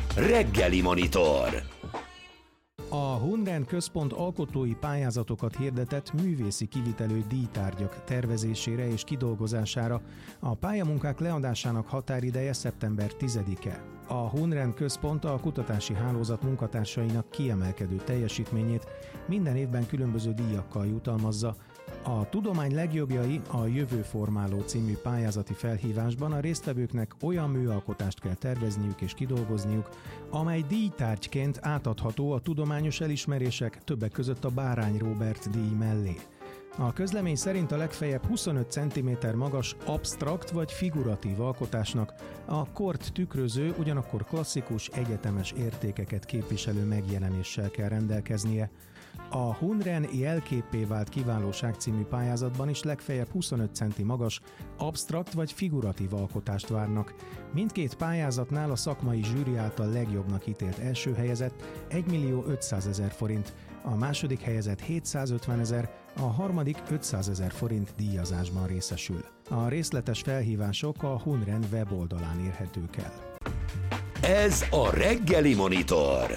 Reggeli Monitor. A Hunren Központ alkotói pályázatokat hirdetett művészi kivitelő díjtárgyak tervezésére és kidolgozására. A pályamunkák leadásának határideje szeptember 10-e. A Hunren Központ a kutatási hálózat munkatársainak kiemelkedő teljesítményét minden évben különböző díjakkal jutalmazza. A Tudomány legjobbjai a Jövőformáló című pályázati felhívásban a résztvevőknek olyan műalkotást kell tervezniük és kidolgozniuk, amely díjtárgyként átadható a tudományos elismerések, többek között a Bárány Róbert díj mellé. A közlemény szerint a legfeljebb 25 cm magas absztrakt vagy figuratív alkotásnak a kort tükröző, ugyanakkor klasszikus, egyetemes értékeket képviselő megjelenéssel kell rendelkeznie. A Hunren jelképpé vált kiválóság című pályázatban is legfeljebb 25 cm magas, absztrakt vagy figuratív alkotást várnak. Mindkét pályázatnál a szakmai zsűri által legjobbnak ítélt első helyezett 1.500.000 forint, a második helyezett 750.000, a harmadik 500.000 forint díjazásban részesül. A részletes felhívások a Hunren weboldalán érhetők el. Ez a Reggeli Monitor.